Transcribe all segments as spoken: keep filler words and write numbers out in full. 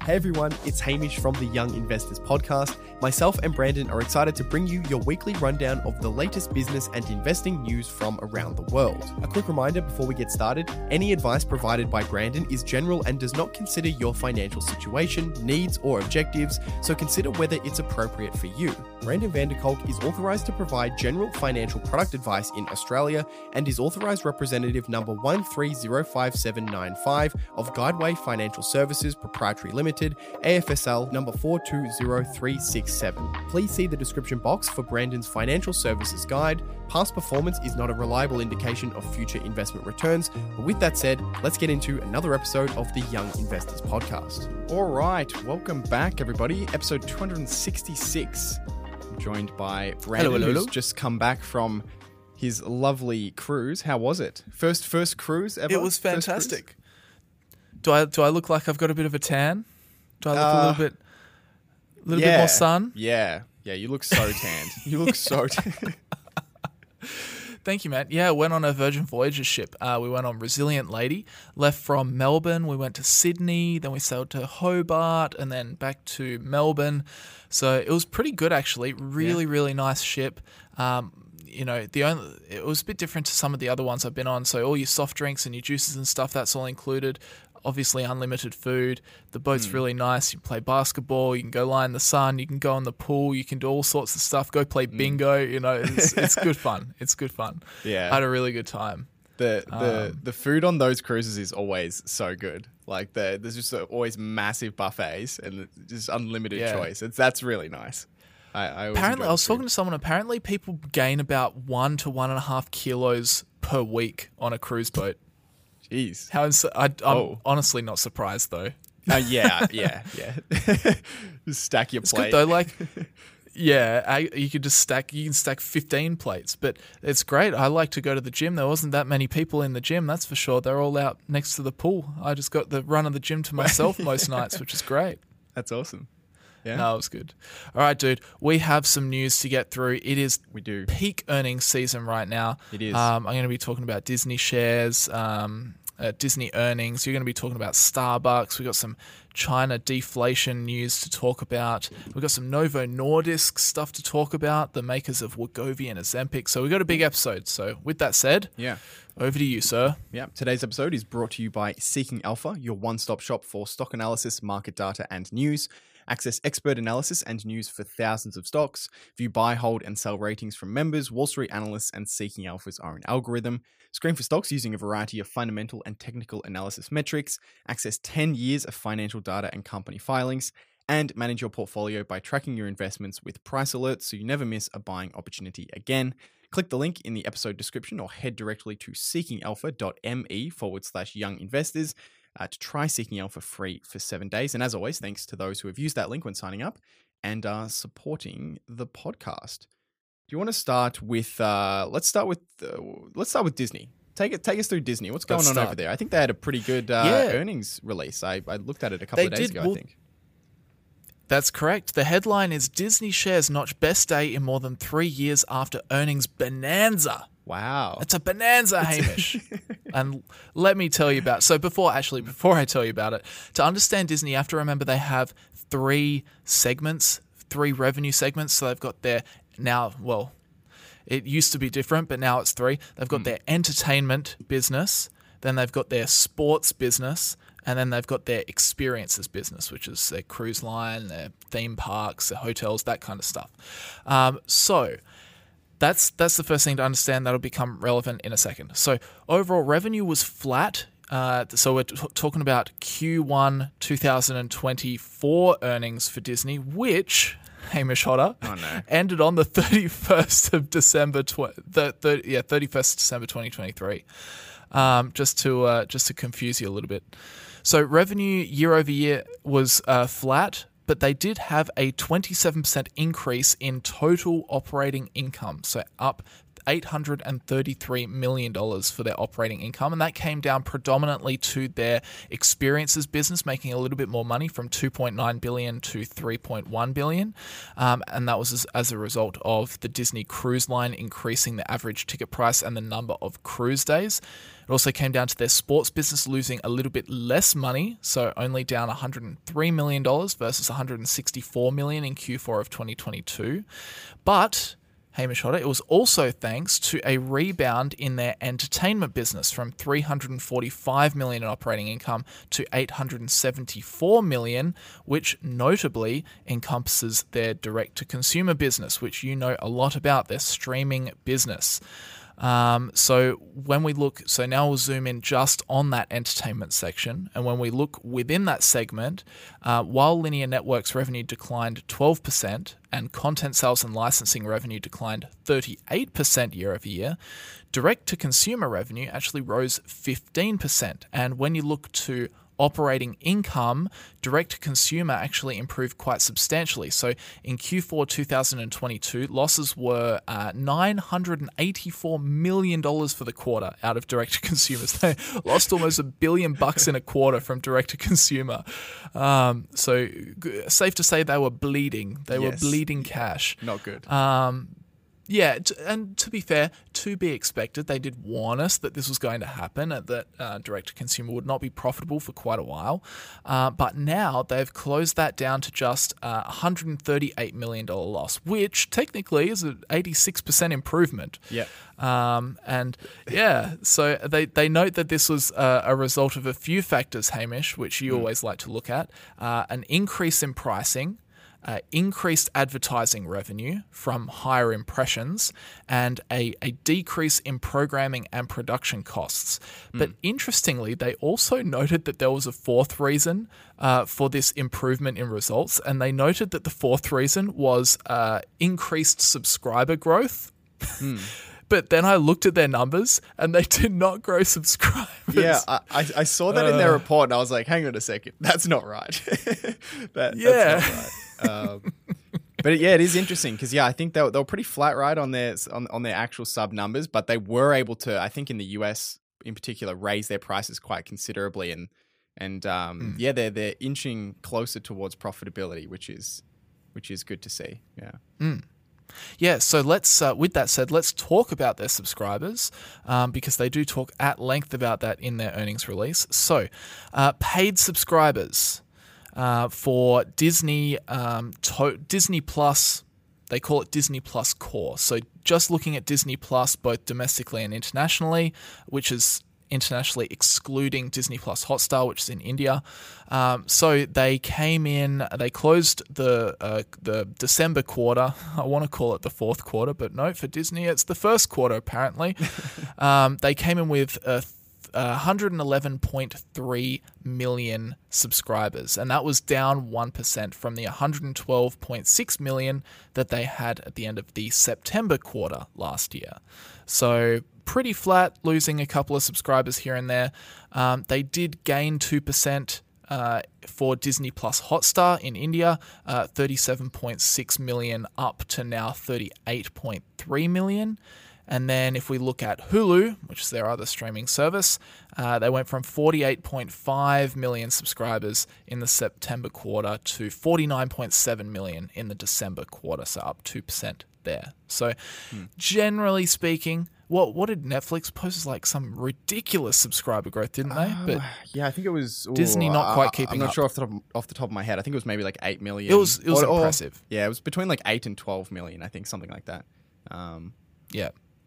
Hey everyone, it's Hamish from the Young Investors Podcast. Myself and Brandon are excited to bring you your weekly rundown of the latest business and investing news from around the world. A quick reminder before we get started, any advice provided by Brandon is general and does not consider your financial situation, needs, or objectives, so consider whether it's appropriate for you. Brandon van der Kolk is authorized to provide general financial product advice in Australia and is authorized representative number one three zero five seven nine five of Guideway Financial Services Proprietary Limited, A F S L number four two zero three six seven. Please see the description box for Brandon's financial services guide. Past performance is not a reliable indication of future investment returns. But with that said, let's get into another episode of the Young Investors Podcast. All right, welcome back, everybody. Episode two hundred sixty-six. I'm joined by Brandon, hello, hello, hello. who's just come back from his lovely cruise. How was it? First, first cruise ever? It was First fantastic. cruise? Do I do I look like I've got a bit of a tan? Do I look Uh, a little bit, a little yeah, bit more sun? Yeah, yeah. You look so tanned. You look so tanned. Thank you, man. Yeah, went on a Virgin Voyages ship. Uh, we went on Resilient Lady, left from Melbourne. We went to Sydney, then we sailed to Hobart, and then back to Melbourne. So it was pretty good, actually. Really, Yeah. really nice ship. Um, you know, the only it was a bit different to some of the other ones I've been on. So all your soft drinks and your juices and stuff, that's all included. Obviously, unlimited food. The boat's Mm. really nice. You can play basketball. You can go lie in the sun. You can go in the pool. You can do all sorts of stuff. Go play bingo. You know, it's, it's good fun. It's good fun. Yeah. I had a really good time. The the Um, the food on those cruises is always so good. Like the, there's just always massive buffets and just unlimited Yeah. choice. It's that's really nice. I, I always Apparently, enjoy I was the talking food. to someone. Apparently, people gain about one to one and a half kilos per week on a cruise boat. Jeez. How ins- I, I'm Oh. honestly not surprised though. Uh, yeah, yeah, yeah. Just stack your It's plate. good though. Like, yeah, I, you could just stack. You can stack fifteen plates, but it's great. I like to go to the gym. There wasn't that many people in the gym, that's for sure. They're all out next to the pool. I just got the run of the gym to myself most nights, which is great. That's awesome. Yeah, No, it was good. All right, dude. We have some news to get through. It is we do. peak earnings season right now. It is. Um, I'm going to be talking about Disney shares, um, uh, Disney earnings. You're going to be talking about Starbucks. We've got some China deflation news to talk about. We've got some Novo Nordisk stuff to talk about, the makers of Wegovy and Ozempic. So we've got a big episode. So with that said, Yeah. over to you, sir. Yeah. Today's episode is brought to you by Seeking Alpha, your one-stop shop for stock analysis, market data, and news. Access expert analysis and news for thousands of stocks. View buy, hold, and sell ratings from members, Wall Street analysts, and Seeking Alpha's own algorithm. Screen for stocks using a variety of fundamental and technical analysis metrics. Access ten years of financial data and company filings. And manage your portfolio by tracking your investments with price alerts so you never miss a buying opportunity again. Click the link in the episode description or head directly to seekingalpha.me forward slash young investors. Uh, to try Seeking Alpha free for seven days. And as always, thanks to those who have used that link when signing up and are supporting the podcast. Do you want to start with, uh, let's start with, uh, let's start with Disney. Take it, take us through Disney. What's going Let's on start. over there? I think they had a pretty good uh, Yeah. earnings release. I, I looked at it a couple They of days did, ago, well- I think. That's correct. The headline is Disney shares notch best day in more than three years after earnings bonanza. Wow. It's a bonanza, Hamish. And let me tell you about so before actually before I tell you about it, to understand Disney, you have to remember they have three segments, three revenue segments. So they've got their now, well, it used to be different, but now it's three. They've got their entertainment business, then they've got their sports business, and then they've got their experiences business, which is their cruise line, their theme parks, their hotels, that kind of stuff. Um, so That's that's the first thing to understand. That'll become relevant in a second. So overall revenue was flat. Uh, so we're t- talking about Q one twenty twenty-four earnings for Disney, which, Hamish Hodder, Oh, no. ended on the thirty-first of December, tw- the, the, yeah, thirty-first of December twenty twenty-three. Um, just to uh, just to confuse you a little bit. So revenue year over year was uh, flat, but they did have a twenty-seven percent increase in total operating income, so up eight hundred thirty-three million dollars for their operating income, and that came down predominantly to their experiences business, making a little bit more money from two point nine billion dollars to three point one billion dollars, um, and that was as, as a result of the Disney Cruise Line increasing the average ticket price and the number of cruise days. It also came down to their sports business losing a little bit less money, so only down one hundred three million dollars versus one hundred sixty-four million dollars in Q four of twenty twenty-two. But Hamish Hodder, it was also thanks to a rebound in their entertainment business from three hundred forty-five million dollars in operating income to eight hundred seventy-four million dollars, which notably encompasses their direct-to-consumer business, which you know a lot about, their streaming business. Um, so when we look, so now we'll zoom in just on that entertainment section. And when we look within that segment, uh, while linear networks revenue declined twelve percent and content sales and licensing revenue declined thirty-eight percent year over year, direct-to-consumer revenue actually rose fifteen percent. And when you look to operating income, direct-to-consumer actually improved quite substantially. So in Q four twenty twenty-two, losses were uh, nine hundred eighty-four million dollars for the quarter out of direct-to-consumers. They lost almost a billion bucks in a quarter from direct-to-consumer. Um, so g- safe to say they were bleeding. They yes. were bleeding cash. Not good. Um, Yeah, and to be fair, to be expected, they did warn us that this was going to happen, that uh, direct-to-consumer would not be profitable for quite a while. Uh, but now they've closed that down to just uh, one hundred thirty-eight million dollars loss, which technically is an eighty-six percent improvement. Yeah. Um, and yeah, so they, they note that this was uh, a result of a few factors, Hamish, which you mm. always like to look at. Uh, an increase in pricing, Uh, increased advertising revenue from higher impressions, and a, a decrease in programming and production costs. Mm. But interestingly, they also noted that there was a fourth reason uh, for this improvement in results, and they noted that the fourth reason was uh, increased subscriber growth. Mm. But then I looked at their numbers and they did not grow subscribers. Yeah, I, I saw that uh, in their report and I was like, hang on a second, that's not right. that, yeah. That's not right. Um, but yeah, it is interesting because, yeah, I think they were, they were pretty flat, right, on their, on, on their actual sub numbers, but they were able to, I think in the U S in particular, raise their prices quite considerably. And, and um, mm. yeah, they're, they're inching closer towards profitability, which is, which is good to see. Yeah. Mm. Yeah, so let's, uh, with that said, let's talk about their subscribers um, because they do talk at length about that in their earnings release. So, uh, paid subscribers uh, for Disney, um, to- Disney Plus, they call it Disney Plus Core. So just looking at Disney Plus, both domestically and internationally, which is internationally excluding Disney Plus Hotstar, which is in India. Um, so they came in, they closed the uh, the December quarter. I want to call it the fourth quarter, but no, for Disney, it's the first quarter apparently. um, they came in with a one hundred eleven point three million subscribers, and that was down one percent from the one hundred twelve point six million that they had at the end of the September quarter last year. So pretty flat, losing a couple of subscribers here and there. Um, they did gain two percent uh, for Disney Plus Hotstar in India, uh, thirty-seven point six million up to now thirty-eight point three million. And then if we look at Hulu, which is their other streaming service, uh, they went from forty-eight point five million subscribers in the September quarter to forty-nine point seven million in the December quarter, so up two percent there. So hmm. generally speaking, what what did Netflix post? Like some ridiculous subscriber growth, didn't they? Uh, but yeah, I think it was ooh, Disney not quite keeping up. I'm not up. sure off the, top, off the top of my head. I think it was maybe like eight million. It was it was or, impressive. Or, yeah, it was between like eight and twelve million, I think, something like that. Um, yeah.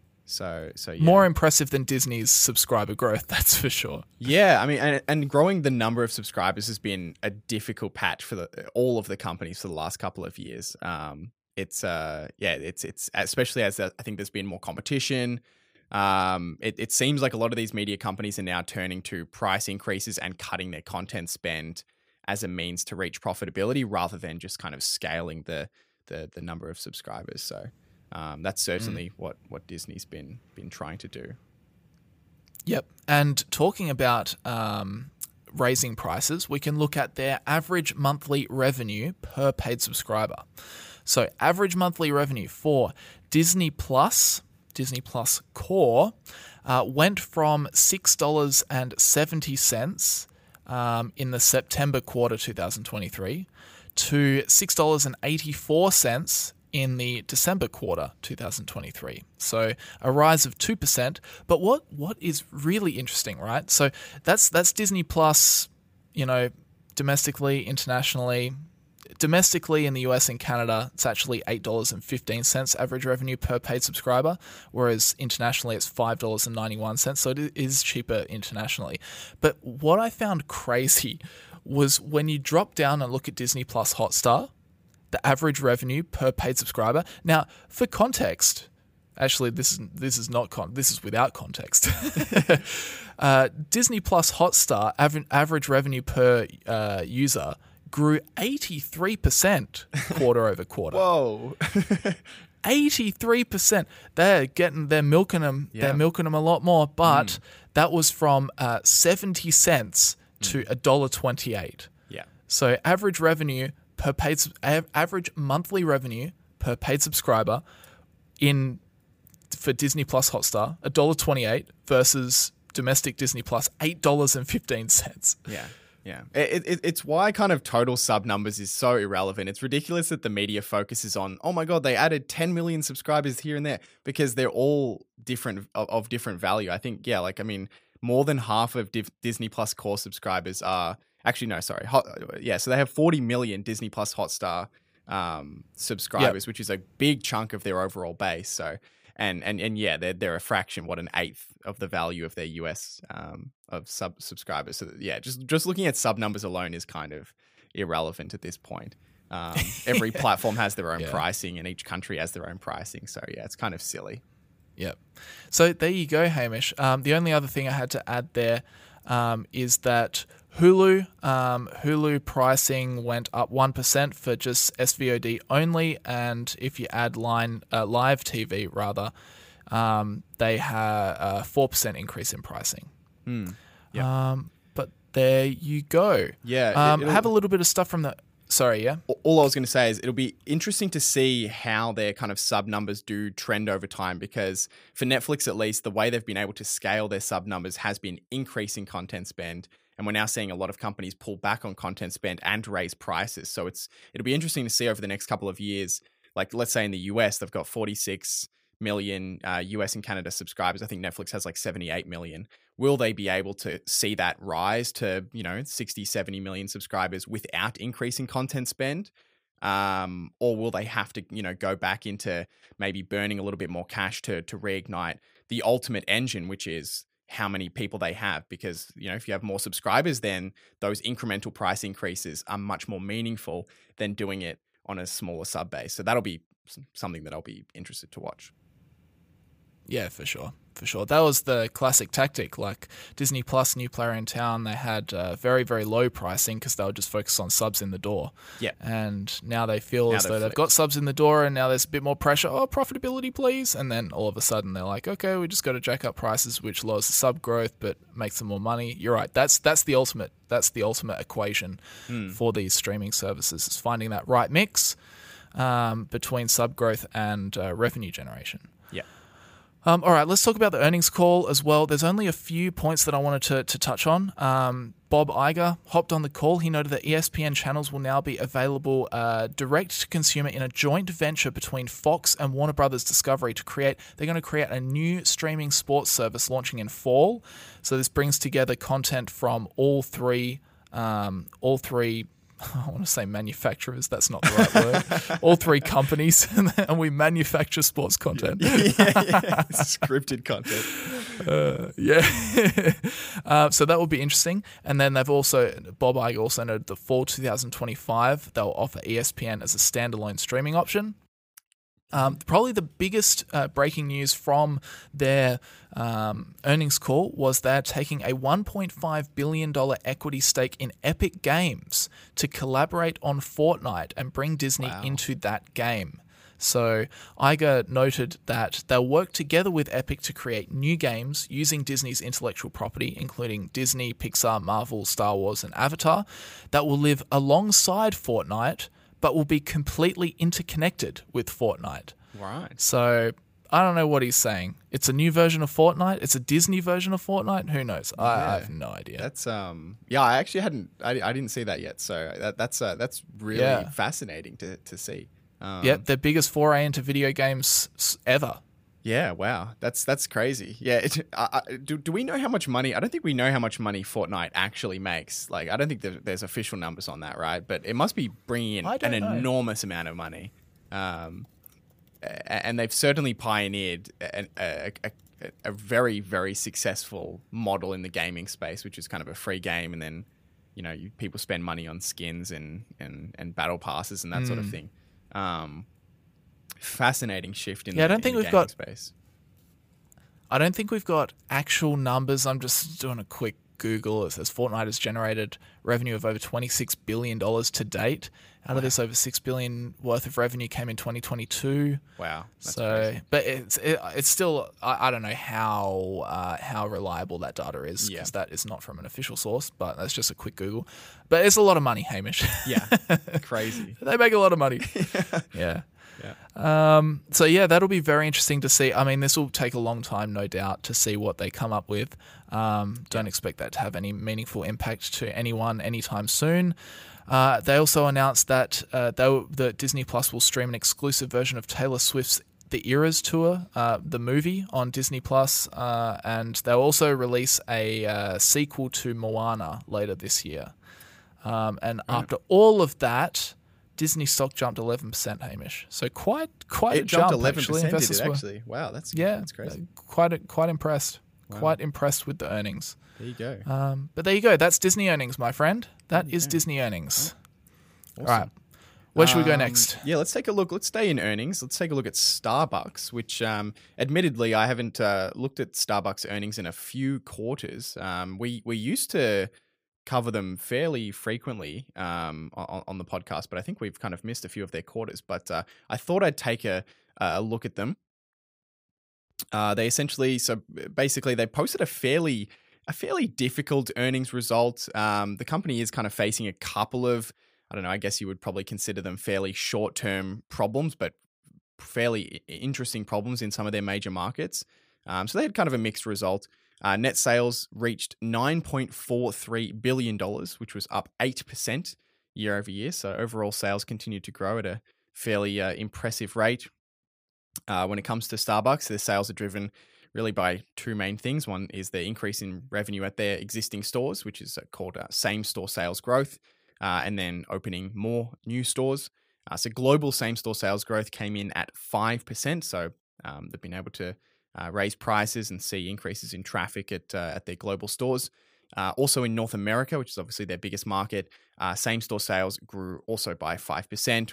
So, so yeah. More impressive than Disney's subscriber growth, that's for sure. Yeah, I mean, and, and growing the number of subscribers has been a difficult patch for the, all of the companies for the last couple of years. Um, it's uh, yeah, it's it's especially as uh, I think there's been more competition. Um, it, it seems like a lot of these media companies are now turning to price increases and cutting their content spend as a means to reach profitability, rather than just kind of scaling the the the number of subscribers. So. Um, that's certainly mm. what, what Disney's been been trying to do. Yep. And talking about um, raising prices, we can look at their average monthly revenue per paid subscriber. So average monthly revenue for Disney Plus Disney Plus Core, uh, went from six dollars and seventy cents um, in the September quarter twenty twenty-three to six dollars and eighty-four cents in the December quarter twenty twenty-three. So a rise of two percent. But what what is really interesting, right? So that's that's Disney Plus, you know, domestically, internationally. Domestically in the U S and Canada, it's actually eight dollars and fifteen cents average revenue per paid subscriber, whereas internationally it's five dollars and ninety-one cents, so it is cheaper internationally. But what I found crazy was when you drop down and look at Disney Plus Hotstar, the average revenue per paid subscriber. Now, for context, actually this is this is not con this is without context. uh, Disney Plus Hotstar aver- average revenue per uh, user grew eighty-three percent quarter over quarter. Whoa. eighty-three percent. They're getting, they're milking them, Yeah. they're milking them a lot more, but mm. that was from uh, seventy cents to mm. one dollar twenty-eight. Yeah. So average revenue per paid, average monthly revenue per paid subscriber in for Disney Plus Hotstar, one dollar twenty-eight versus domestic Disney Plus, eight dollars and fifteen cents. Yeah. Yeah, it, it, it's why kind of total sub numbers is so irrelevant. It's ridiculous that the media focuses on, oh my God, they added ten million subscribers here and there, because they're all different of, of different value. I think, yeah, like, I mean, more than half of Div- Disney Plus Core subscribers are, actually, no, sorry. Hot, yeah, so they have forty million Disney Plus Hotstar um, subscribers, yep. which is a big chunk of their overall base. So, and and and yeah, they're they're a fraction, what, an eighth of the value of their U S um, of sub subscribers. So yeah, just just looking at sub numbers alone is kind of irrelevant at this point. Um, every platform has their own yeah. pricing, and each country has their own pricing. So yeah, it's kind of silly. Yep. So there you go, Hamish. Um, the only other thing I had to add there um, is that Hulu, um, Hulu pricing went up one percent for just S V O D only, and if you add line uh, live T V rather, um, they had a four percent increase in pricing. Mm. Yep. Um, but there you go. Yeah. Um, have a little bit of stuff from the... Sorry, yeah? All I was going to say is it'll be interesting to see how their kind of sub numbers do trend over time, because for Netflix, at least, the way they've been able to scale their sub numbers has been increasing content spend. And we're now seeing a lot of companies pull back on content spend and raise prices. So it's it'll be interesting to see over the next couple of years. Like, let's say in the U S, they've got forty-six million uh, U S and Canada subscribers. I think Netflix has like seventy-eight million. Will they be able to see that rise to, you know, sixty, seventy million subscribers without increasing content spend? Um, or will they have to, you know, go back into maybe burning a little bit more cash to to reignite the ultimate engine, which is how many people they have? Because, you know, if you have more subscribers, then those incremental price increases are much more meaningful than doing it on a smaller sub base. So that'll be something that I'll be interested to watch. Yeah, for sure. For sure. That was the classic tactic. Like Disney Plus, new player in town, they had uh, very, very low pricing because they would just focus on subs in the door. Yeah. And now they feel now as though they've flipped. got subs in the door, and now there's a bit more pressure. Oh, profitability, please. And then all of a sudden they're like, okay, we just got to jack up prices, which lowers the sub growth but makes them more money. You're right. That's that's the ultimate. That's the ultimate equation mm. for for these streaming services, is finding that right mix um, between sub growth and uh, revenue generation. Yeah. Um, all right, let's talk about the earnings call as well. There's only a few points that I wanted to, to touch on. Um, Bob Iger hopped on the call. He noted that E S P N channels will now be available uh, direct to consumer in a joint venture between Fox and Warner Brothers Discovery to create. They're going to create a new streaming sports service launching in fall. So this brings together content from all three, um, all three. I want to say manufacturers. That's not the right word. All three companies, and we manufacture sports content. yeah, yeah. Scripted content. Uh, yeah. uh, so that will be interesting. And then they've also, Bob Iger also noted the fall twenty twenty-five, they'll offer E S P N as a standalone streaming option. Um, probably the biggest uh, breaking news from their um, earnings call was they're taking a one point five billion dollars equity stake in Epic Games to collaborate on Fortnite and bring Disney Wow. into that game. So Iger noted that they'll work together with Epic to create new games using Disney's intellectual property, including Disney, Pixar, Marvel, Star Wars, and Avatar, that will live alongside Fortnite, but will be completely interconnected with Fortnite. Right. So I don't know what he's saying. It's a new version of Fortnite. It's a Disney version of Fortnite. Who knows? I, Yeah. I have no idea. That's um yeah, I actually hadn't I, I didn't see that yet. So that, that's uh, that's really Yeah. fascinating to to see. Um, yeah, their biggest foray into video games s- ever. Yeah, wow, that's that's crazy. Yeah, it, uh, do do we know how much money? I don't think we know how much money Fortnite actually makes. Like, I don't think there, there's official numbers on that, right? But it must be bringing in I an don't know. enormous amount of money, um, a- and they've certainly pioneered a, a, a, a very very successful model in the gaming space, which is kind of a free game, and then you know you, people spend money on skins and and and battle passes and that sort of thing. Um, fascinating shift in Yeah, I the, don't in think the we've gaming got- space. I don't think we've got actual numbers. I'm just doing a quick Google. It says Fortnite has generated revenue of over twenty-six billion dollars to date. Out of this, over six billion dollars worth of revenue came in twenty twenty-two. Wow. That's so, crazy. but it's it, it's still I, I don't know how uh, how reliable that data is because Yeah. that is not from an official source. But that's just a quick Google. But it's a lot of money, Hamish. Yeah. Crazy. They make a lot of money. yeah. Yeah. Um, so yeah, that'll be very interesting to see. I mean, this will take a long time, no doubt, to see what they come up with. Um, don't expect that to have any meaningful impact to anyone anytime soon. Uh, they also announced that uh, they will, that Disney Plus will stream an exclusive version of Taylor Swift's The Eras Tour, uh, the movie, on Disney Plus, uh, and they'll also release a uh, sequel to Moana later this year. Um, and after all of that, Disney stock jumped eleven percent, Hamish. So quite quite It a jumped jump, eleven actually. percent, did Investors it were- actually? Wow, that's yeah, that's crazy. uh, quite quite impressed. Wow. Quite impressed with the earnings. There you go. Um, but there you go. That's Disney earnings, my friend. That is go. Disney earnings. Awesome. All right. Where should we go Um, next? Yeah, let's take a look. Let's stay in earnings. Let's take a look at Starbucks, which um, admittedly I haven't uh, looked at Starbucks earnings in a few quarters. Um, we we used to cover them fairly frequently um, on, on the podcast, but I think we've kind of missed a few of their quarters. But uh, I thought I'd take a, a look at them. Uh, they essentially, so basically, they posted a fairly a fairly difficult earnings result. Um, the company is kind of facing a couple of, I don't know, I guess you would probably consider them fairly short term problems, but fairly interesting problems in some of their major markets. Um, so they had kind of a mixed result. Uh, net sales reached nine point four three billion dollars, which was up eight percent year over year. So overall sales continued to grow at a fairly uh, impressive rate. Uh, when it comes to Starbucks, their sales are driven really by two main things. One is the increase in revenue at their existing stores, which is called uh, same-store sales growth, uh, and then opening more new stores. Uh, so global same-store sales growth came in at five percent. So um, they've been able to uh, raise prices and see increases in traffic at uh, at their global stores. Uh, also in North America, which is obviously their biggest market, uh, same-store sales grew also by five percent.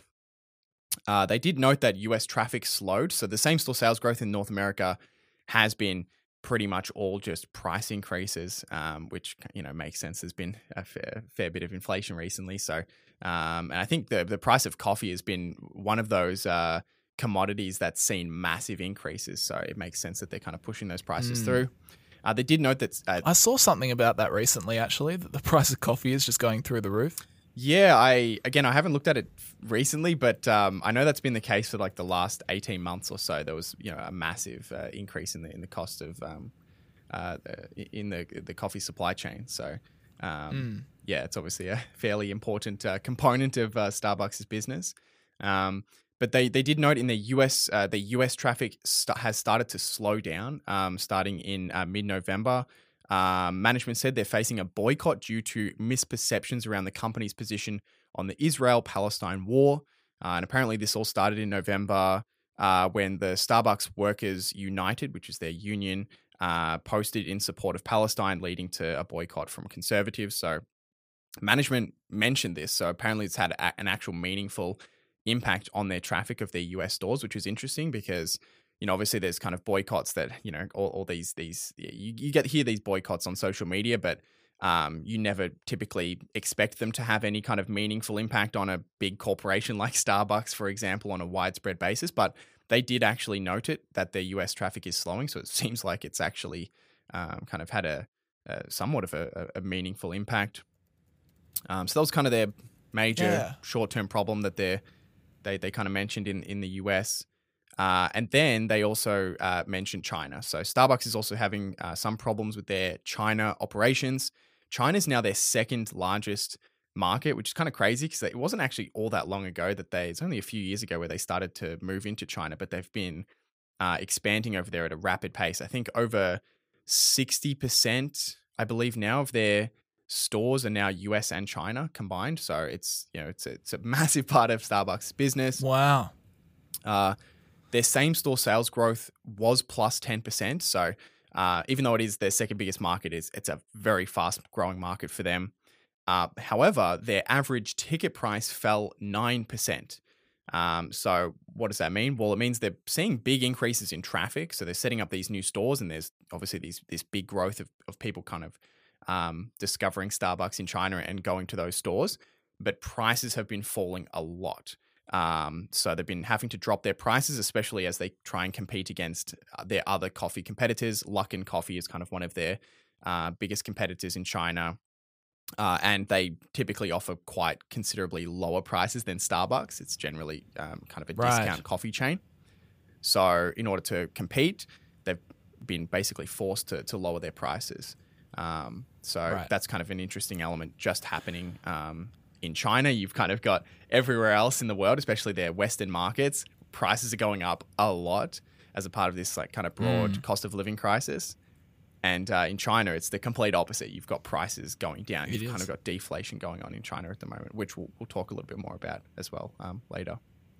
Uh, they did note that U S traffic slowed. So the same-store sales growth in North America has been pretty much all just price increases, um, which, you know, makes sense. There's been a fair, fair bit of inflation recently. So, um, and I think the, the price of coffee has been one of those uh, commodities that's seen massive increases. So it makes sense that they're kind of pushing those prices Mm. through. Uh, they did note that... Uh, I saw something about that recently, actually, that the price of coffee is just going through the roof. Yeah, I again, I haven't looked at it recently, but um, I know that's been the case for like the last eighteen months or so. There was, you know, a massive uh, increase in the in the cost of um, uh, in the the coffee supply chain. So, um, Mm. yeah, it's obviously a fairly important uh, component of uh, Starbucks' business. Um, but they they did note in the U S, uh, the U S traffic st- has started to slow down, um, starting in uh, mid-November. Um, management said they're facing a boycott due to misperceptions around the company's position on the Israel-Palestine war. Uh, and apparently this all started in November uh, when the Starbucks Workers United, which is their union, uh, posted in support of Palestine, leading to a boycott from conservatives. So management mentioned this. So apparently it's had a- an actual meaningful impact on their traffic of their U S stores, which is interesting because, you know, obviously there's kind of boycotts that, you know, all, all these, these, you, you get hear these boycotts on social media, but um, you never typically expect them to have any kind of meaningful impact on a big corporation like Starbucks, for example, on a widespread basis. But they did actually note it, that their U S traffic is slowing. So it seems like it's actually um, kind of had a, a somewhat of a, a meaningful impact. Um, so that was kind of their major Yeah. short-term problem that they're, they they kind of mentioned in, in the U S. Uh, and then they also uh, mentioned China. So Starbucks is also having uh, some problems with their China operations. China is now their second largest market, which is kind of crazy because it wasn't actually all that long ago that they, it's only a few years ago where they started to move into China, but they've been uh, expanding over there at a rapid pace. I think over sixty percent, I believe now, of their stores are now U S and China combined. So it's, you know, it's a, it's a massive part of Starbucks business. Wow. Uh, their same store sales growth was plus ten percent. So uh, even though it is their second biggest market, is it's a very fast growing market for them. Uh, however, their average ticket price fell nine percent. Um, so what does that mean? Well, it means they're seeing big increases in traffic. So they're setting up these new stores, and there's obviously these this big growth of, of people kind of um, discovering Starbucks in China and going to those stores. But prices have been falling a lot. Um, so they've been having to drop their prices, especially as they try and compete against their other coffee competitors. Luckin Coffee is kind of one of their uh, biggest competitors in China. Uh, and they typically offer quite considerably lower prices than Starbucks. It's generally um, kind of a Right. discount coffee chain. So in order to compete, they've been basically forced to, to lower their prices. Um, so Right. that's kind of an interesting element just happening um, in China. You've kind of got everywhere else in the world, especially their Western markets, prices are going up a lot as a part of this like kind of broad Mm. cost of living crisis. And uh, in China, it's the complete opposite. You've got prices going down. It You've is. kind of got deflation going on in China at the moment, which we'll, we'll talk a little bit more about as well um, later.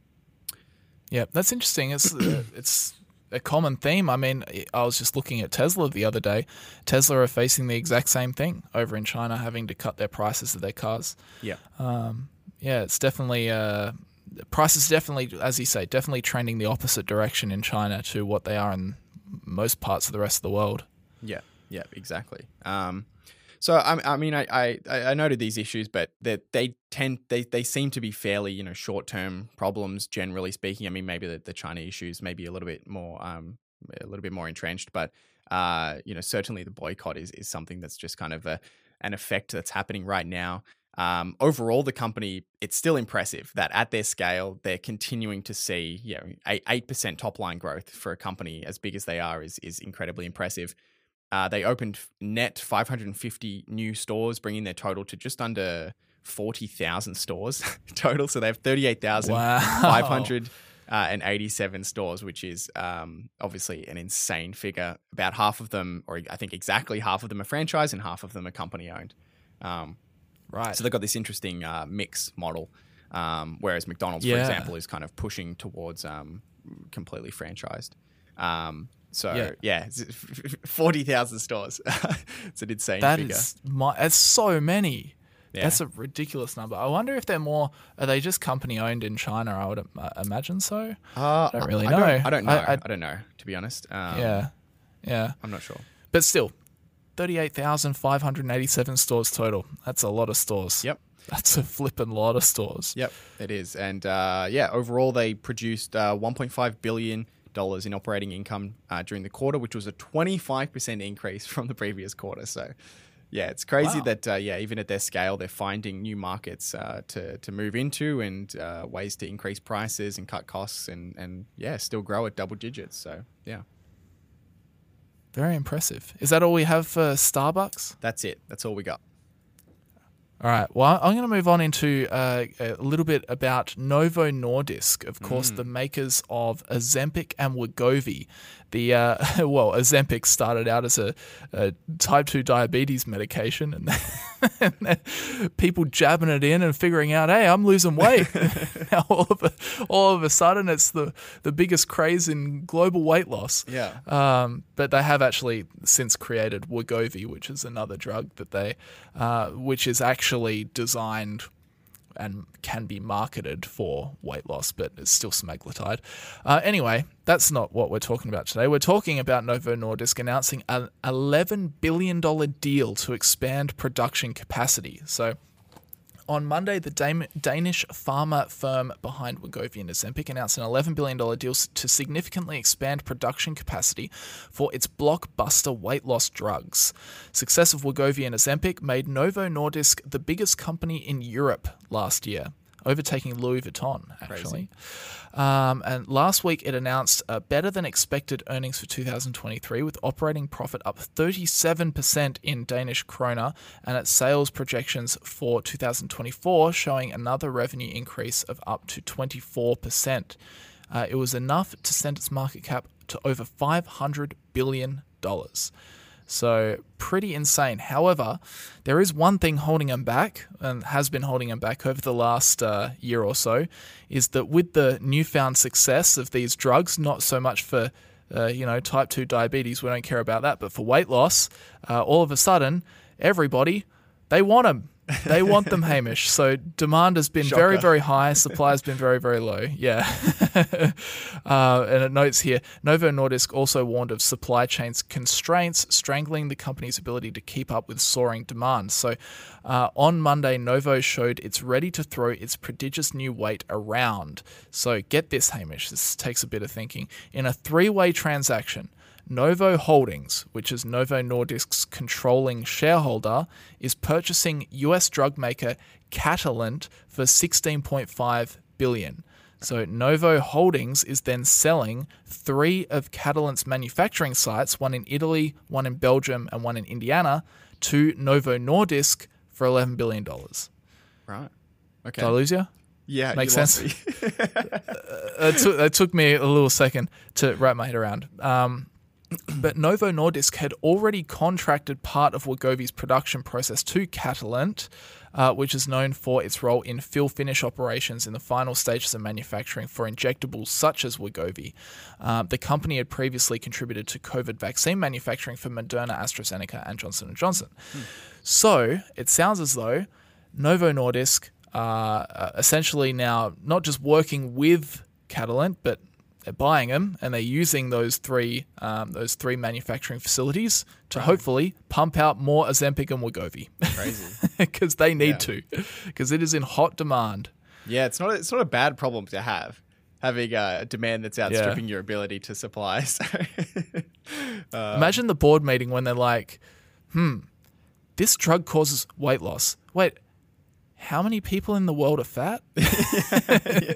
Yeah, that's interesting. It's uh, it's a common theme. I mean, I was just looking at Tesla the other day. Tesla are facing the exact same thing over in China, having to cut their prices of their cars. Yeah. Um, yeah, it's definitely uh, prices definitely, as you say, definitely trending the opposite direction in China to what they are in most parts of the rest of the world. Yeah, yeah, exactly. Um, so I, I mean, I, I, I noted these issues, but they, they tend they, they seem to be fairly you know short term problems, generally speaking. I mean, maybe the, the China issues maybe a little bit more um a little bit more entrenched, but uh you know certainly the boycott is is something that's just kind of a an effect that's happening right now. Um, overall, the company, it's still impressive that at their scale, they're continuing to see you know eight percent top line growth for a company as big as they are is is incredibly impressive. Uh, they opened net five hundred fifty new stores, bringing their total to just under forty thousand stores total. So they have thirty-eight thousand five hundred eighty-seven stores, which is um, obviously an insane figure. About half of them, or I think exactly half of them are franchise and half of them are company owned. Um, Right. so they've got this interesting uh, mix model, um, whereas McDonald's, Yeah. for example, is kind of pushing towards um, completely franchised. Um, So Yeah. yeah, it's forty thousand stores. It's an insane That figure. is my, that's so many. Yeah. That's a ridiculous number. I wonder if they're more. Are they just company owned in China? I would uh, imagine so. Uh, I don't really I know. Don't, I don't know. I, I- I- don't know, to be honest. Um, yeah, yeah. I'm not sure. But still, thirty-eight thousand five hundred eighty-seven stores total. That's a lot of stores. Yep. That's a flippin' lot of stores. Yep, it is. And uh, yeah, overall, they produced uh, one point five billion dollars in operating income uh, during the quarter, which was a twenty-five percent increase from the previous quarter. So yeah, it's crazy Wow. that, uh, yeah, even at their scale, they're finding new markets uh, to, to move into and uh, ways to increase prices and cut costs and, and, yeah, still grow at double digits. So yeah, Very impressive. Is that all we have for Starbucks? that's it. That's all we got. All right. Well, I'm going to move on into uh, a little bit about Novo Nordisk, of course, the makers of Ozempic and Wegovy. The uh, well, Ozempic started out as a, a type two diabetes medication, and, and then people jabbing it in and figuring out, hey, I'm losing weight. Now all of a, all of a sudden, it's the the biggest craze in global weight loss. Yeah. Um, but they have actually since created Wegovy, which is another drug that they, uh, which is actually designed and can be marketed for weight loss, but it's still semaglutide. Uh, anyway, that's not what we're talking about today. We're talking about Novo Nordisk announcing an eleven billion dollars deal to expand production capacity. So on Monday, the Dam- Danish pharma firm behind Wegovy and Ozempic announced an eleven billion dollars deal s- to significantly expand production capacity for its blockbuster weight loss drugs. Success of Wegovy and Ozempic made Novo Nordisk the biggest company in Europe last year. overtaking Louis Vuitton, actually. Um, and last week it announced uh, better than expected earnings for two thousand twenty-three, with operating profit up thirty-seven percent in Danish kroner, and its sales projections for two thousand twenty-four showing another revenue increase of up to twenty-four percent. Uh, it was enough to send its market cap to over five hundred billion dollars. So pretty insane. However, there is one thing holding them back, and has been holding them back over the last uh, year or so, is that with the newfound success of these drugs, not so much for uh, you know type two diabetes, we don't care about that, but for weight loss, uh, all of a sudden, everybody, they want them. They want them, Hamish. So demand has been Shocker. very, very high. Supply has been very, very low. Yeah. uh, and it notes here, Novo Nordisk also warned of supply chains constraints strangling the company's ability to keep up with soaring demand. So uh, on Monday, Novo showed it's ready to throw its prodigious new weight around. So get this, Hamish. This takes a bit of thinking. In a three-way transaction, Novo Holdings, which is Novo Nordisk's controlling shareholder, is purchasing U S drug maker Catalent for sixteen point five billion dollars. So Novo Holdings is then selling three of Catalent's manufacturing sites, one in Italy, one in Belgium, and one in Indiana, to Novo Nordisk for eleven billion dollars. Right. Okay. Did I lose you? Yeah. Makes you lost sense. me. it, took, it took me a little second to wrap my head around. Um, But Novo Nordisk had already contracted part of Wegovy's production process to Catalent, uh, which is known for its role in fill-finish operations in the final stages of manufacturing for injectables such as Wegovy. Uh, the company had previously contributed to COVID vaccine manufacturing for Moderna, AstraZeneca, and Johnson and Johnson. Hmm. So it sounds as though Novo Nordisk are uh, essentially now not just working with Catalent, but they're buying them, and they're using those three um, those three manufacturing facilities to right. hopefully pump out more Ozempic and Wegovy. Crazy, because they need yeah. to, because it is in hot demand. Yeah, it's not it's not a bad problem to have, having a demand that's outstripping yeah. your ability to supply. So, um, imagine the board meeting when they're like, "Hmm, this drug causes weight loss. Wait, how many people in the world are fat?" yeah.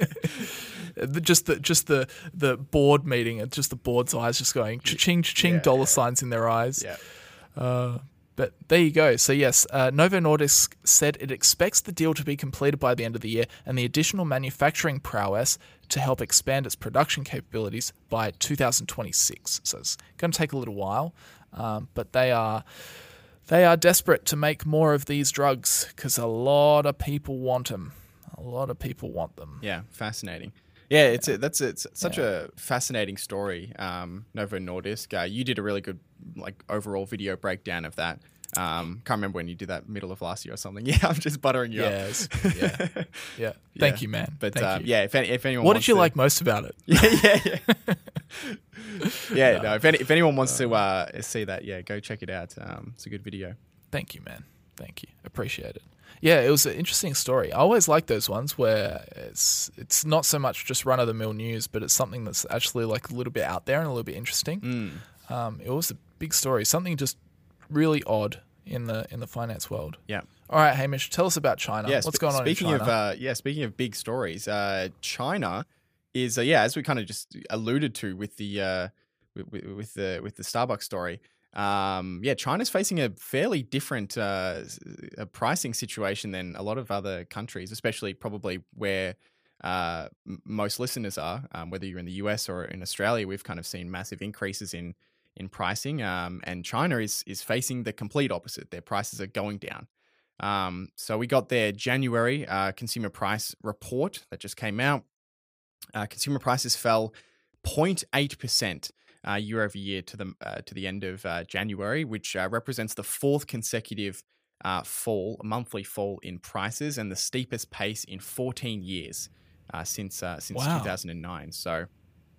Just the just the the board meeting, and just the board's eyes just going cha-ching, cha-ching, yeah, dollar yeah. signs in their eyes. Yeah. Uh, but there you go. So yes, uh, Novo Nordisk said it expects the deal to be completed by the end of the year, and the additional manufacturing prowess to help expand its production capabilities by two thousand twenty-six. So it's going to take a little while, um, but they are they are desperate to make more of these drugs because a lot of people want them. A lot of people want them. Yeah, fascinating. Yeah, it's a, that's a, it's such yeah. a fascinating story. Um, Novo Nordisk, uh, you did a really good like overall video breakdown of that. Um, can't remember when you did that, middle of last year or something. Yeah, I'm just buttering you yes. up. yeah, yeah. Thank yeah. you, man. But Thank uh, you. yeah, if any, if anyone, what wants did you to, like most about it? Yeah, yeah, yeah. yeah, no. no. If any, if anyone wants to uh, see that, yeah, go check it out. Um, it's a good video. Thank you, man. Thank you. Appreciate it. Yeah, it was an interesting story. I always like those ones where it's it's not so much just run of the mill news, but it's something that's actually like a little bit out there and a little bit interesting. Mm. Um, it was a big story, something just really odd in the in the finance world. Yeah. All right, Hamish, tell us about China. Yeah, What's sp- going on speaking in China? Of, uh, yeah, speaking of big stories, uh, China is uh, yeah, as we kind of just alluded to with the uh, with, with the with the Starbucks story. Um, yeah, China's facing a fairly different uh, a pricing situation than a lot of other countries, especially probably where uh, m- most listeners are. Um, whether you're in the U S or in Australia, we've kind of seen massive increases in in pricing, um, and China is is facing the complete opposite. Their prices are going down. Um, so we got their January uh, consumer price report that just came out. Uh, consumer prices fell zero point eight percent. Uh, year over year to the uh, to the end of uh, January, which uh, represents the fourth consecutive uh, fall, monthly fall in prices, and the steepest pace in fourteen years uh, since uh, since wow. two thousand nine. So,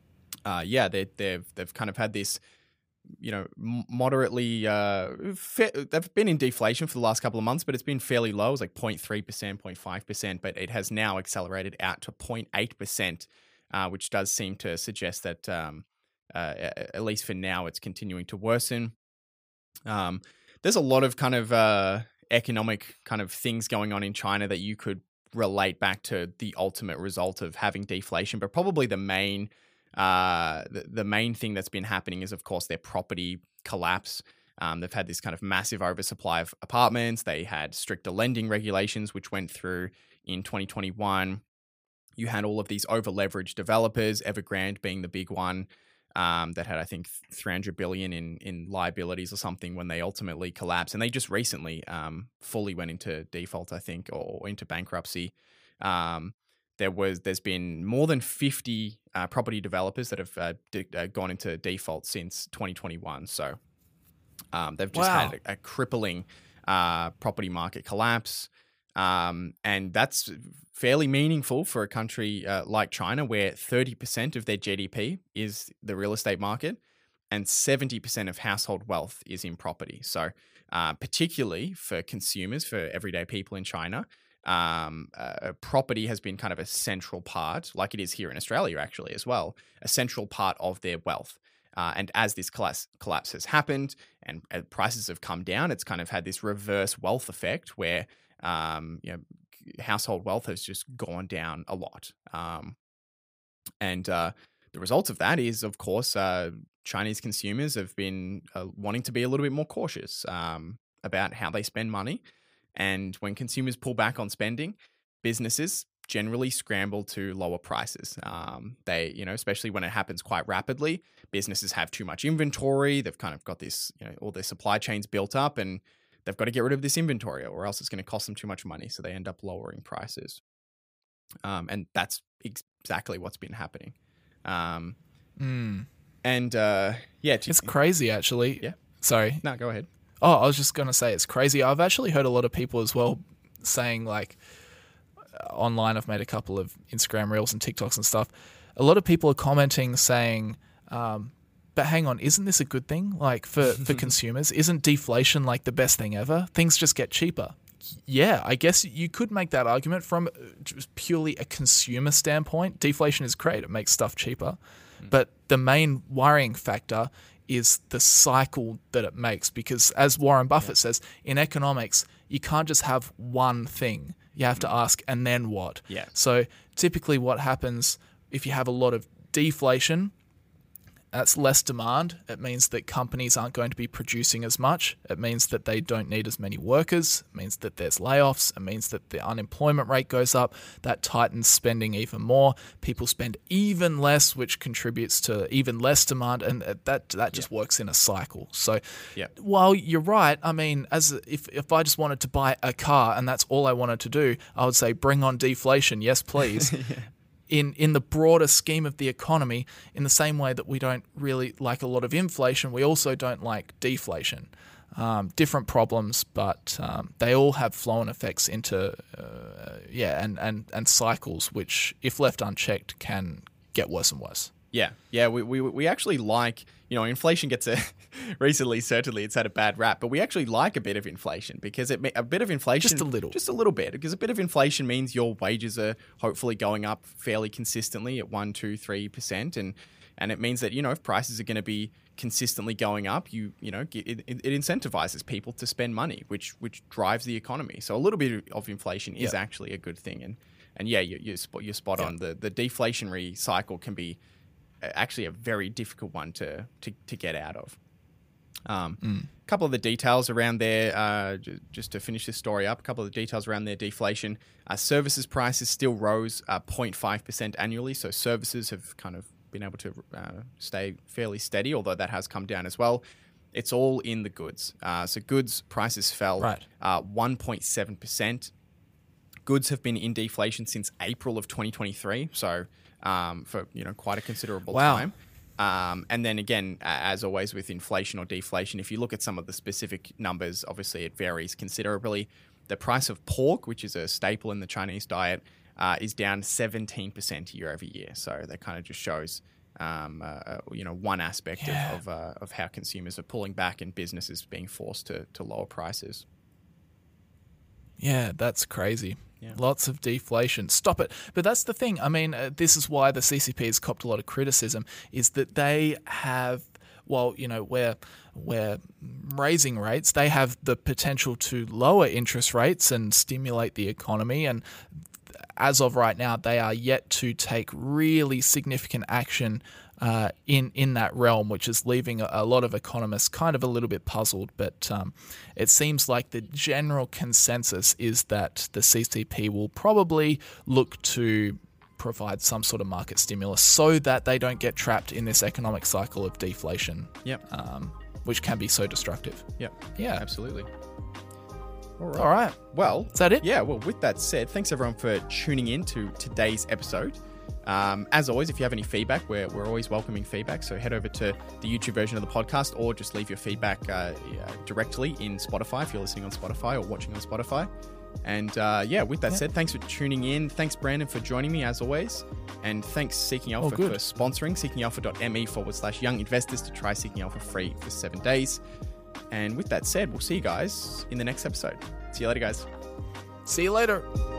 uh, yeah, they, they've they've kind of had this, you know, moderately. Uh, fa- they've been in deflation for the last couple of months, but it's been fairly low. It's like zero point three percent, zero point five percent, but it has now accelerated out to zero point eight percent, uh, which does seem to suggest that. Um, Uh, at least for now, it's continuing to worsen. Um, there's a lot of kind of uh, economic kind of things going on in China that you could relate back to the ultimate result of having deflation, but probably the main uh, the, the main thing that's been happening is, of course, their property collapse. Um, they've had this kind of massive oversupply of apartments. They had stricter lending regulations, which went through in twenty twenty-one. You had all of these over-leveraged developers, Evergrande being the big one, um, that had, I think, three hundred billion in in liabilities or something when they ultimately collapsed. And they just recently um, fully went into default, I think, or into bankruptcy. Um, there was, there's been more than fifty uh, property developers that have uh, de- uh, gone into default since twenty twenty-one. So um, they've just Wow. had a, a crippling uh, property market collapse. Um, and that's fairly meaningful for a country uh, like China, where thirty percent of their G D P is the real estate market and seventy percent of household wealth is in property. So uh, particularly for consumers, for everyday people in China, um, uh, property has been kind of a central part, like it is here in Australia actually as well, a central part of their wealth. Uh, and as this collapse, collapse has happened and uh, prices have come down, it's kind of had this reverse wealth effect where Um, you know, household wealth has just gone down a lot. Um, and uh, the result of that is, of course, uh, Chinese consumers have been uh, wanting to be a little bit more cautious um, about how they spend money. And when consumers pull back on spending, businesses generally scramble to lower prices. Um, they, you know, especially when it happens quite rapidly, businesses have too much inventory. They've kind of got this, you know, all their supply chains built up, and they've got to get rid of this inventory or else it's going to cost them too much money. So they end up lowering prices. Um, and that's ex- exactly what's been happening. Um, Mm. and uh, yeah. To, It's crazy, actually. Yeah. Sorry. No, go ahead. Oh, I was just going to say it's crazy. I've actually heard a lot of people as well saying, like, online, I've made a couple of Instagram reels and TikToks and stuff. A lot of people are commenting saying, um, but hang on, isn't this a good thing? Like for, for consumers, isn't deflation like the best thing ever? Things just get cheaper. Yeah, I guess you could make that argument from just purely a consumer standpoint. Deflation is great. It makes stuff cheaper. Mm. But the main worrying factor is the cycle that it makes, because as Warren Buffett yeah. says, in economics, you can't just have one thing. You have to ask, and then what? Yeah. So typically what happens if you have a lot of deflation, that's less demand. It means that companies aren't going to be producing as much. It means that they don't need as many workers. It means that there's layoffs. It means that the unemployment rate goes up. That tightens spending even more. People spend even less, which contributes to even less demand, and that that just yeah. works in a cycle. So yeah. while you're right, I mean, as if, if I just wanted to buy a car and that's all I wanted to do, I would say bring on deflation. Yes, please. yeah. In in the broader scheme of the economy, in the same way that we don't really like a lot of inflation, we also don't like deflation. Um, different problems, but um, they all have flow-on effects into, uh, yeah, and, and, and cycles, which, if left unchecked, can get worse and worse. Yeah, yeah, we, we we actually like, you know, inflation gets a, recently certainly it's had a bad rap, but we actually like a bit of inflation because it a bit of inflation. Just a little. Just a little bit, because a bit of inflation means your wages are hopefully going up fairly consistently at one, two, three percent. And and it means that, you know, if prices are going to be consistently going up, you you know, it, it, it incentivizes people to spend money, which which drives the economy. So a little bit of inflation is yep. actually a good thing. And and yeah, you, you're, spot, you're spot yep. on. The, the deflationary cycle can be actually a very difficult one to to, to get out of. Um, mm. A couple of the details around there, uh, j- just to finish this story up, a couple of the details around their deflation. Uh, services prices still rose uh, zero point five percent annually, so services have kind of been able to uh, stay fairly steady, although that has come down as well. It's all in the goods. Uh, so goods prices fell right. uh, one point seven percent. Goods have been in deflation since April of twenty twenty-three, so um, for you know quite a considerable wow. time. Um, and then again, as always with inflation or deflation, if you look at some of the specific numbers, obviously it varies considerably. The price of pork, which is a staple in the Chinese diet, uh, is down seventeen percent year over year. So that kind of just shows, um, uh, you know, one aspect yeah. of of, uh, of how consumers are pulling back and businesses being forced to to lower prices. Yeah, that's crazy. Yeah. Lots of deflation. Stop it. But that's the thing. I mean, uh, this is why the C C P has copped a lot of criticism, is that they have, well, you know, we're, we're raising rates. They have the potential to lower interest rates and stimulate the economy. And as of right now, they are yet to take really significant action uh, in in that realm, which is leaving a, a lot of economists kind of a little bit puzzled. But um, it seems like the general consensus is that the C C P will probably look to provide some sort of market stimulus so that they don't get trapped in this economic cycle of deflation. Yep. Um, which can be so destructive. Yep. Yeah. Absolutely. All right. All right. Well, is that it? Yeah. Well, with that said, thanks everyone for tuning in to today's episode. Um, as always, if you have any feedback, we're, we're always welcoming feedback. So head over to the YouTube version of the podcast or just leave your feedback uh, yeah, directly in Spotify if you're listening on Spotify or watching on Spotify. And uh, yeah, with that yep. said, thanks for tuning in. Thanks, Brandon, for joining me as always. And thanks, Seeking Alpha, oh, for sponsoring seekingalpha.me forward slash young investors to try Seeking Alpha free for seven days. And with that said, we'll see you guys in the next episode. See you later, guys. See you later.